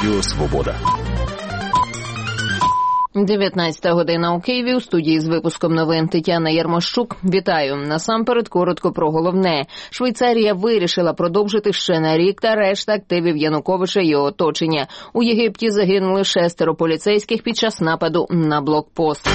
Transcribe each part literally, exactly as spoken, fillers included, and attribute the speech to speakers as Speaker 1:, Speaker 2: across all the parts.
Speaker 1: Радіо Свобода.
Speaker 2: дев'ятнадцята година у Києві. У студії з випуском новин Тетяна Ярмощук. Вітаю. Насамперед коротко про головне. Швейцарія вирішила продовжити ще на рік та решта активів Януковича і його оточення. У Єгипті загинули шестеро поліцейських під час нападу на блокпост.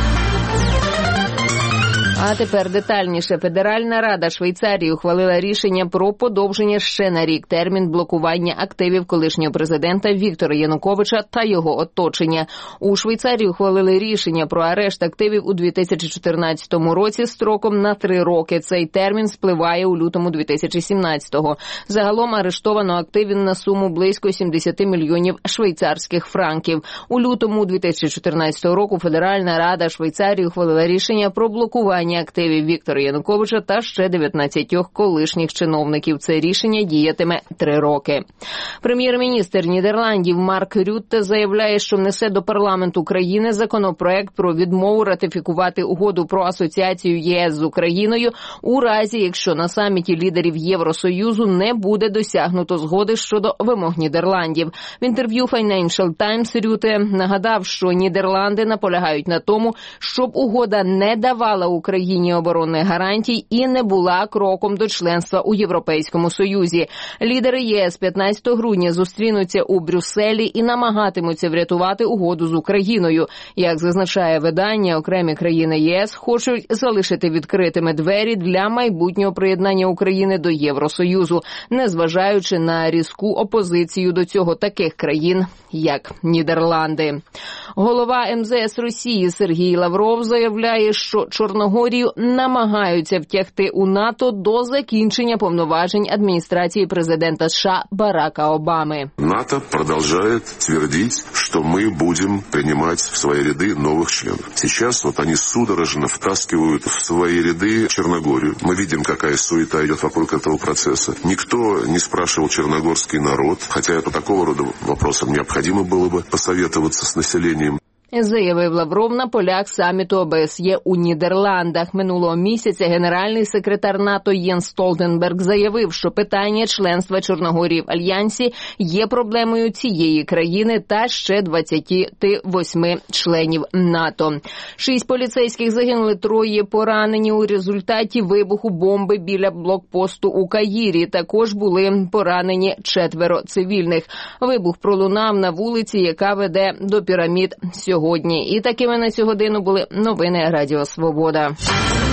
Speaker 2: А тепер детальніше. Федеральна рада Швейцарії ухвалила рішення про подовження ще на рік термін блокування активів колишнього президента Віктора Януковича та його оточення. У Швейцарії ухвалили рішення про арешт активів у дві тисячі чотирнадцятому році строком на три роки. Цей термін спливає у лютому дві тисячі сімнадцятого. Загалом арештовано активів на суму близько сімдесят мільйонів швейцарських франків. У лютому дві тисячі чотирнадцятого року Федеральна рада Швейцарії ухвалила рішення про блокування активів Віктора Януковича та ще дев'ятнадцятьох колишніх чиновників. Це рішення діятиме три роки. Прем'єр-міністр Нідерландів Марк Рютте заявляє, що внесе до парламенту країни законопроект про відмову ратифікувати угоду про асоціацію ЄС з Україною у разі, якщо на саміті лідерів Євросоюзу не буде досягнуто згоди щодо вимог Нідерландів. В інтерв'ю Financial Times Рютте нагадав, що Нідерланди наполягають на тому, щоб угода не давала Україні Україні оборонних гарантій і не була кроком до членства у Європейському Союзі. Лідери ЄС п'ятнадцятого грудня зустрінуться у Брюсселі і намагатимуться врятувати угоду з Україною. Як зазначає видання, окремі країни ЄС хочуть залишити відкритими двері для майбутнього приєднання України до Євросоюзу, незважаючи на різку опозицію до цього таких країн, як Нідерланди. Голова ем зе ес Росії Сергій Лавров заявляє, що Чорногорію намагаються втягти у НАТО до закінчення повноважень адміністрації президента США Барака Обами.
Speaker 3: НАТО продолжает твердить, что мы будем принимать в свои ряды новых членов. Сейчас вот они судорожно втаскивают в свои ряды Черногорию. Мы видим, какая суета идет вокруг этого процесса. Никто не спрашивал черногорский народ, хотя по такого рода вопросам необходимо было бы посоветоваться с населением.
Speaker 2: Заявив Лавров на полях саміту о бе ес є у Нідерландах. Минулого місяця генеральний секретар НАТО Єнс Столтенберг заявив, що питання членства Чорногорії в Альянсі є проблемою цієї країни та ще двадцяти восьми членів НАТО. Шість поліцейських загинули, троє поранені у результаті вибуху бомби біля блокпосту у Каїрі. Також були поранені четверо цивільних. Вибух пролунав на вулиці, яка веде до пірамід сьогодні. І такими на цю годину були новини Радіо Свобода.